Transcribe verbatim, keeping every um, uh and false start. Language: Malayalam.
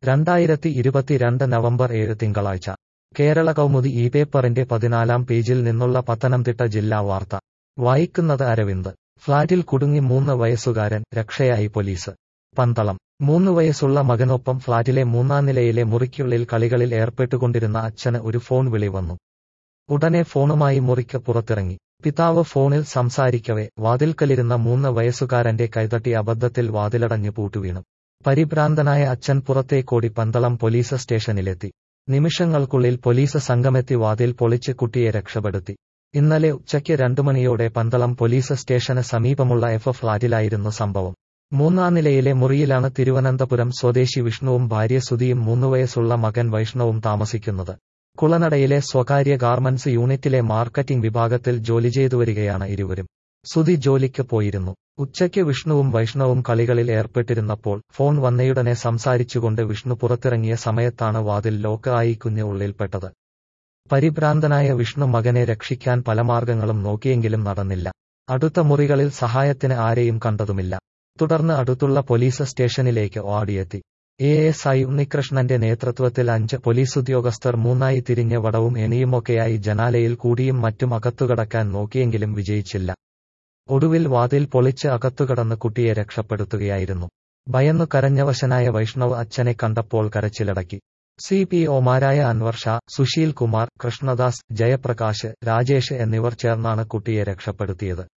രണ്ടായിരത്തി ഇരുപത്തിരണ്ട് നവംബർ ഏഴ് തിങ്കളാഴ്ച കേരള കൗമുദി ഈ പേപ്പറിന്റെ പതിനാലാം പേജിൽ നിന്നുള്ള പത്തനംതിട്ട ജില്ലാ വാർത്ത വായിക്കുന്നത് അരവിന്ദ്. ഫ്ളാറ്റിൽ കുടുങ്ങി മൂന്ന് വയസ്സുകാരൻ, രക്ഷയായി പോലീസ്. പന്തളം. മൂന്ന് വയസ്സുള്ള മകനൊപ്പം ഫ്ളാറ്റിലെ മൂന്നാം നിലയിലെ മുറിക്കുള്ളിൽ കളികളിൽ ഏർപ്പെട്ടുകൊണ്ടിരുന്ന അച്ഛന് ഒരു ഫോൺ വിളി വന്നു. ഉടനെ ഫോണുമായി മുറിക്ക് പുറത്തിറങ്ങി. പിതാവ് ഫോണിൽ സംസാരിക്കവെ വാതിൽക്കലിരുന്ന മൂന്ന് വയസ്സുകാരന്റെ കൈതട്ടി അബദ്ധത്തിൽ വാതിലടഞ്ഞു പൂട്ടുവീണു. പരിഭ്രാന്തനായ അച്ഛൻ പുറത്തേക്കോടി പന്തളം പോലീസ് സ്റ്റേഷനിലെത്തി. നിമിഷങ്ങൾക്കുള്ളിൽ പോലീസ് സംഘമെത്തി വാതിൽ പൊളിച്ച് കുട്ടിയെ രക്ഷപ്പെടുത്തി. ഇന്നലെ ഉച്ചയ്ക്ക് രണ്ടു മണിയോടെ പന്തളം പോലീസ് സ്റ്റേഷന് സമീപമുള്ള എഫ് ഫ്ളാറ്റിലായിരുന്നു സംഭവം. മൂന്നാം നിലയിലെ മുറിയിലാണ് തിരുവനന്തപുരം സ്വദേശി വിഷ്ണുവും ഭാര്യ സുധിയും മൂന്നുവയസ്സുള്ള മകൻ വൈഷ്ണവും താമസിക്കുന്നത്. കുളനടയിലെ സ്വകാര്യ ഗാർമെന്റ്സ് യൂണിറ്റിലെ മാർക്കറ്റിംഗ് വിഭാഗത്തിൽ ജോലി ചെയ്തുവരികയാണ് ഇരുവരും. സുധി ജോലിക്ക് പോയിരുന്നു. ഉച്ചയ്ക്ക് വിഷ്ണുവും വൈഷ്ണവും കളികളിൽ ഏർപ്പെട്ടിരുന്നപ്പോൾ ഫോൺ വന്നയുടനെ സംസാരിച്ചുകൊണ്ട് വിഷ്ണു പുറത്തിറങ്ങിയ സമയത്താണ് വാതിൽ ലോക്ക് ആയി കുഞ്ഞ് ഉള്ളിൽപ്പെട്ടത്. പരിഭ്രാന്തനായ വിഷ്ണു മകനെ രക്ഷിക്കാൻ പല മാർഗങ്ങളും നോക്കിയെങ്കിലും നടന്നില്ല. അടുത്ത മുറികളിൽ സഹായത്തിന് ആരെയും കണ്ടതുമില്ല. തുടർന്ന് അടുത്തുള്ള പോലീസ് സ്റ്റേഷനിലേക്ക് ഓടിയെത്തി. എ എസ് ഐ ഉണ്ണികൃഷ്ണന്റെ നേതൃത്വത്തിൽ അഞ്ച് പോലീസുദ്യോഗസ്ഥർ മൂന്നായി തിരിഞ്ഞ് വടവും എണിയുമൊക്കെയായി ജനാലയിൽ കൂടിയും മറ്റും അകത്തുകടക്കാൻ നോക്കിയെങ്കിലും വിജയിച്ചില്ല. ഒടുവിൽ വാതിൽ പൊളിച്ച് അകത്തുകടന്ന് കുട്ടിയെ രക്ഷപ്പെടുത്തുകയായിരുന്നു. ഭയന്നു കരഞ്ഞവശനായ വൈഷ്ണവ് അച്ഛനെ കണ്ടപ്പോൾ കരച്ചിലടക്കി. സി പി ഒമാരായ അൻവർ ഷാ, സുശീൽ കുമാർ, കൃഷ്ണദാസ്, ജയപ്രകാശ്, രാജേഷ് എന്നിവർ ചേർന്നാണ് കുട്ടിയെ രക്ഷപ്പെടുത്തിയത്.